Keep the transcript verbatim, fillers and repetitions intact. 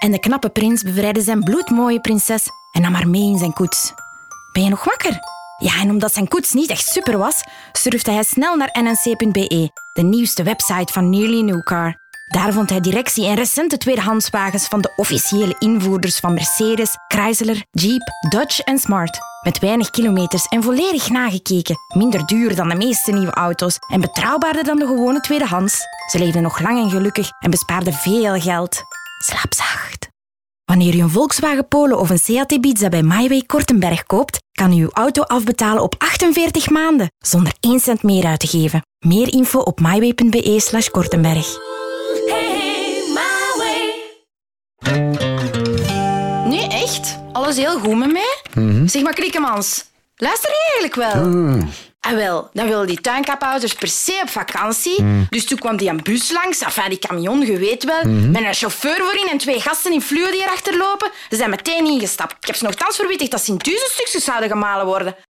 En de knappe prins bevrijdde zijn bloedmooie prinses en nam haar mee in zijn koets. Ben je nog wakker? Ja, en omdat zijn koets niet echt super was, surfde hij snel naar n n c punt b e, de nieuwste website van Nearly New Car. Daar vond hij directie en recente tweedehandswagens van de officiële invoerders van Mercedes, Chrysler, Jeep, Dodge en Smart. Met weinig kilometers en volledig nagekeken. Minder duur dan de meeste nieuwe auto's en betrouwbaarder dan de gewone tweedehands. Ze leefden nog lang en gelukkig en bespaarden veel geld. Slaap zacht. Wanneer u een Volkswagen Polo of een Seat Ibiza bij MyWay Kortenberg koopt, kan u uw auto afbetalen op achtenveertig maanden, zonder één cent meer uit te geven. Meer info op myway punt b e slash Kortenberg. Hey, MyWay. Nee, echt? Alles heel goed met mij? Mm-hmm. Zeg maar, Kriekemans, luister je eigenlijk wel? Mm. Ah, wel, dan wilden die tuinkapouders per se op vakantie. Mm. Dus toen kwam die een bus langs, enfin die camion, je weet wel, Mm-hmm. met een chauffeur voorin en twee gasten in fluo die erachter lopen. Ze zijn meteen ingestapt. Ik heb ze nogthans verwittigd dat ze in duizend stukjes zouden gemalen worden.